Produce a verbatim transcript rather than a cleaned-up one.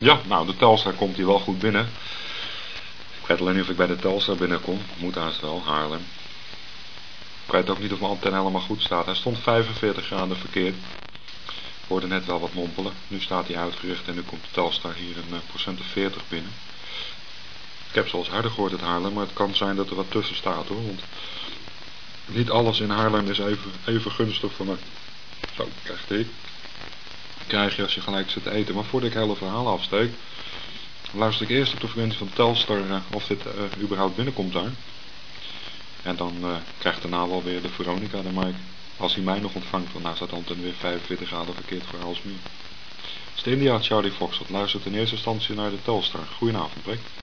Ja, nou de Telstar komt hier wel goed binnen. Ik weet alleen niet of ik bij de Telstar binnenkom. Moet haast wel, Haarlem. Ik weet ook niet of mijn antenne helemaal goed staat. Hij stond vijfenveertig graden verkeerd. Ik hoorde net wel wat mompelen. Nu staat hij uitgericht en nu komt de Telstar hier een uh, procent of veertig binnen. Ik heb zoals harder gehoord het Haarlem, maar het kan zijn dat er wat tussen staat hoor. Want niet alles in Haarlem is even, even gunstig voor mij. Zo, krijg ik. Krijg je als je gelijk zit te eten. Maar voordat ik het hele verhaal afsteek, luister ik eerst op de frequentie van Telstar uh, of dit uh, überhaupt binnenkomt daar. En dan uh, krijgt daarna wel weer de Veronica de mic. Als hij mij nog ontvangt, want nou staat dan weer vijfenveertig graden verkeerd voor Aalsmeer. Het is de India Charlie Fox, dat luistert in eerste instantie naar de Telstar. Goedenavond, Brek.